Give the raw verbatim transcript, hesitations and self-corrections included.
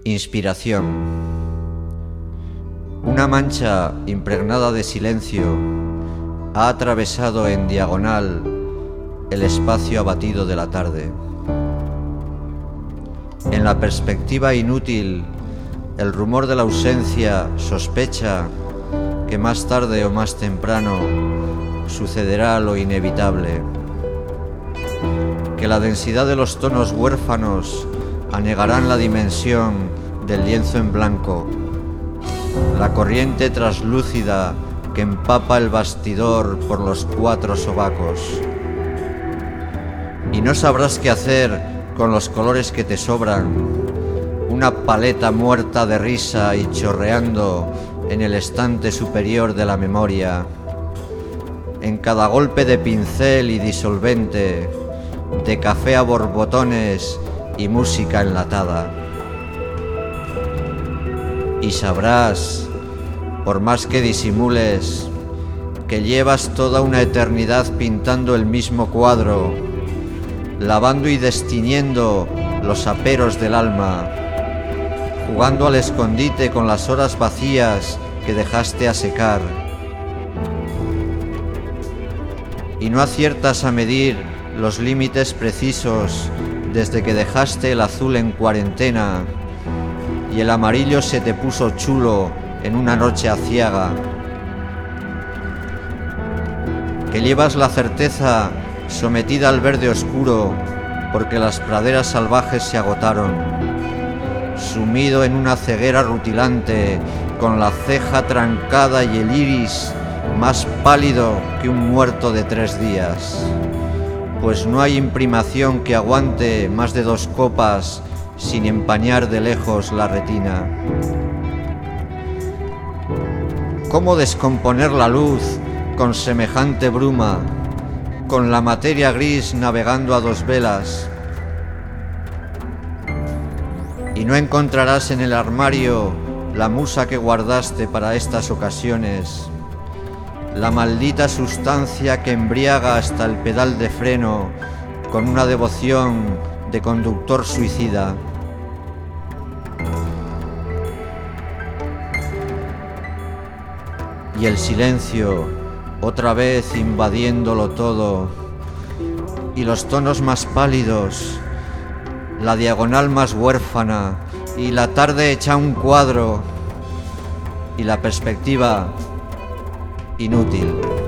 Inspiración. Una mancha impregnada de silencio ha atravesado en diagonal el espacio abatido de la tarde. En la perspectiva inútil, el rumor de la ausencia sospecha que más tarde o más temprano sucederá lo inevitable, que la densidad de los tonos huérfanos anegarán la dimensión del lienzo en blanco, la corriente traslúcida que empapa el bastidor por los cuatro sobacos. Y no sabrás qué hacer con los colores que te sobran, una paleta muerta de risa y chorreando en el estante superior de la memoria. En cada golpe de pincel y disolvente, de café a borbotones y música enlatada. Y sabrás, por más que disimules, que llevas toda una eternidad pintando el mismo cuadro, lavando y destiñendo los aperos del alma, jugando al escondite con las horas vacías que dejaste a secar. Y no aciertas a medir los límites precisos desde que dejaste el azul en cuarentena y el amarillo se te puso chulo en una noche aciaga. Que llevas la certeza sometida al verde oscuro porque las praderas salvajes se agotaron, sumido en una ceguera rutilante con la ceja trancada y el iris más pálido que un muerto de tres días, pues no hay imprimación que aguante más de dos copas sin empañar de lejos la retina. ¿Cómo descomponer la luz con semejante bruma, con la materia gris navegando a dos velas? Y no encontrarás en el armario la musa que guardaste para estas ocasiones, la maldita sustancia que embriaga hasta el pedal de freno con una devoción de conductor suicida. Y el silencio, otra vez invadiéndolo todo, y los tonos más pálidos, la diagonal más huérfana, y la tarde hecha un cuadro, y la perspectiva inútil.